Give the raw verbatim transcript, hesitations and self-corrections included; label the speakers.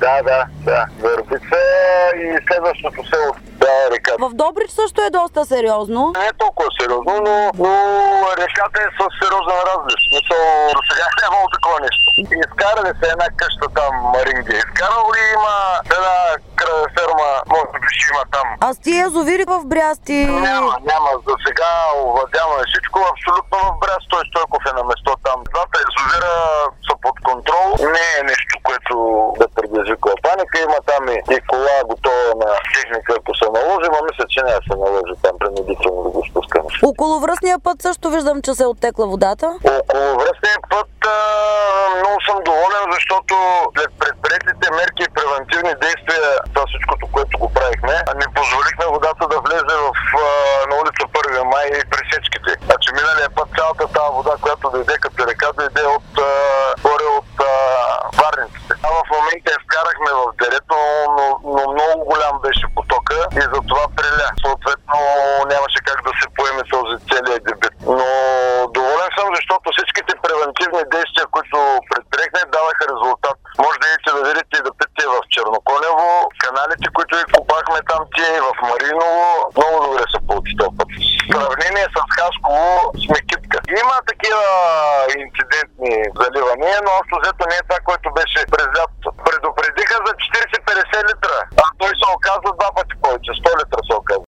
Speaker 1: Да, да, да. Върбица и следващото село. Да, река.
Speaker 2: В Добрич също е доста сериозно.
Speaker 1: Не е толкова сериозно, но, но реката е с сериозен разлив. Мисъл, до сега нямало такова нещо. Изкарали се една къща там, Маринги. Изкарал ли има една ферма, може би ще има там.
Speaker 2: А с тия язовири в Брясти?
Speaker 1: Няма, няма. За сега овладяваме всичко. Абсолютно в Бряст. Той Стойков е на место там. Двата язовира са под контрол. Не е нещо, което да предизвиква паника. Има там и, и кола готова на техника, ако се наложи, но мисля, че не се наложи там принудително да го спускаме.
Speaker 2: Околовръстния път също виждам, че се е оттекла водата.
Speaker 1: Околовръстния път а, много съм доволен, защото след предприетите мерки и превентивни действия, това всичкото, което го правихме, не позволихме водата да влезе в, а, на улица първи май и пресечките. Значи миналия път цялата тази вода, която дойде като река, дойде от а, горе от а, варниците. А в момента я вкарахме в дерето, но, но много голям беше потока и затова преля. Съответно нямаше как да се поеме този целият дебит. Но доволен съм, защото всичките превентивни действия, които предприехме, даваха резултат. Може да идете да видите и да питате в Черноконево, каналите, които и купахме там тия и в Мариново, много добре се получи този път. В сравнение с Хасково сме китка. Има такива инцидентни заливания, но общо взето не е това, което беше през лятото. Предупредиха за четирийсет до петдесет литра, а той се оказа два пъти повече, сто литра се оказа.